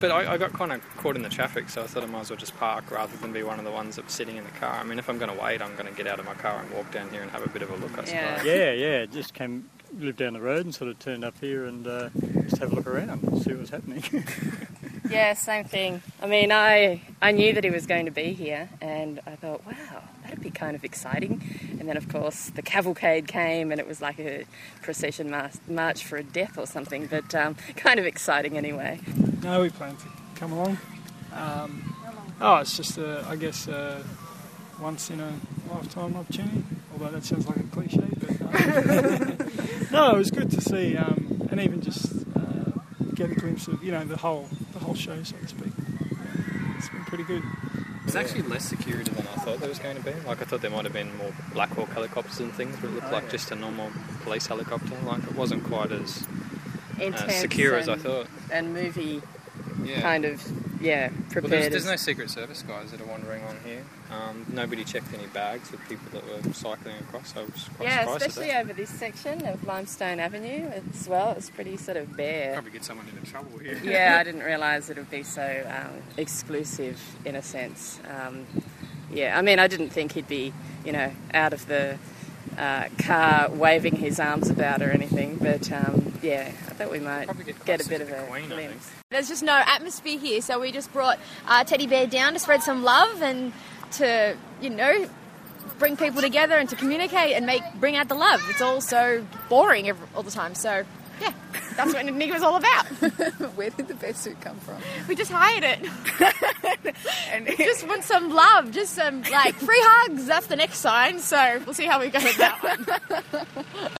But I got kind of caught in the traffic, so I thought I might as well just park rather than be one of the ones that was sitting in the car. I mean, if I'm going to wait, I'm going to get out of my car and walk down here and have a bit of a look, I suppose. Yeah, just lived down the road and sort of turned up here and just have a look around and see what was happening. Yeah, same thing. I mean, I knew that he was going to be here, and I thought, wow, that'd be kind of exciting. And then, of course, the cavalcade came, and it was like a procession march for a death or something, but kind of exciting anyway. No, we plan to come along. It's just, I guess, once in a lifetime opportunity, although that sounds like a cliche, but no, it was good to see, and even just get a glimpse of, the whole show, so to speak. It's been pretty good. It's actually less security than I thought there was going to be. Like, I thought there might have been more Black Hawk helicopters and things, but it looked like just a normal police helicopter. Like, it wasn't quite as secure as I thought. And movie kind of, prepared. Well, there's no Secret Service guys that are wandering on here. Nobody checked any bags with people that were cycling across, so I was quite surprised especially over this section of Limestone Avenue as well. It's pretty sort of bare. Probably get someone into trouble here. Yeah, I didn't realise it would be so exclusive in a sense. I mean, I didn't think he'd be, out of the car waving his arms about or anything, but I thought we might get a bit of a glimpse. There's just no atmosphere here, so we just brought Teddy Bear down to spread some love and to, bring people together and to communicate and bring out the love. It's all so boring all the time, so yeah, that's what Enigma was all about. Where did the bear suit come from? We just hired it. And just want some love, just some free hugs. That's the next sign, so we'll see how we go with that one.